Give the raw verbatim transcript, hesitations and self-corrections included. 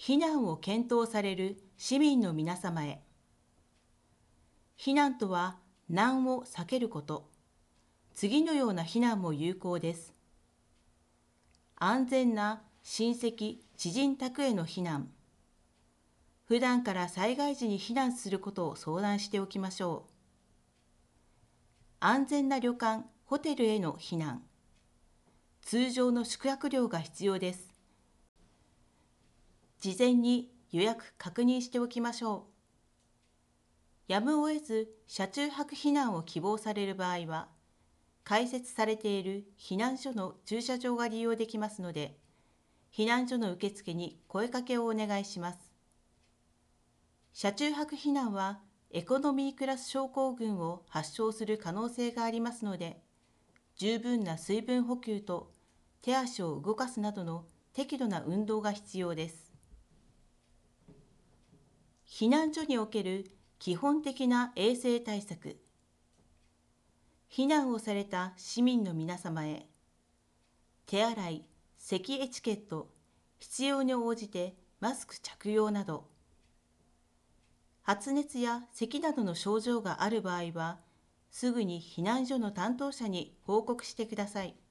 避難を検討される市民の皆様へ。避難とは難を避けること。次のような避難も有効です。安全な親戚・知人宅への避難。普段から災害時に避難することを相談しておきましょう。安全な旅館・ホテルへの避難。通常の宿泊料が必要です。事前に予約確認しておきましょう。やむを得ず車中泊避難を希望される場合は、開設されている避難所の駐車場が利用できますので、避難所の受付に声かけをお願いします。車中泊避難はエコノミークラス症候群を発症する可能性がありますので、十分な水分補給と手足を動かすなどの適度な運動が必要です。避難所における基本的な衛生対策。避難をされた市民の皆様へ、手洗い、咳エチケット、必要に応じてマスク着用など、発熱や咳などの症状がある場合は、すぐに避難所の担当者に報告してください。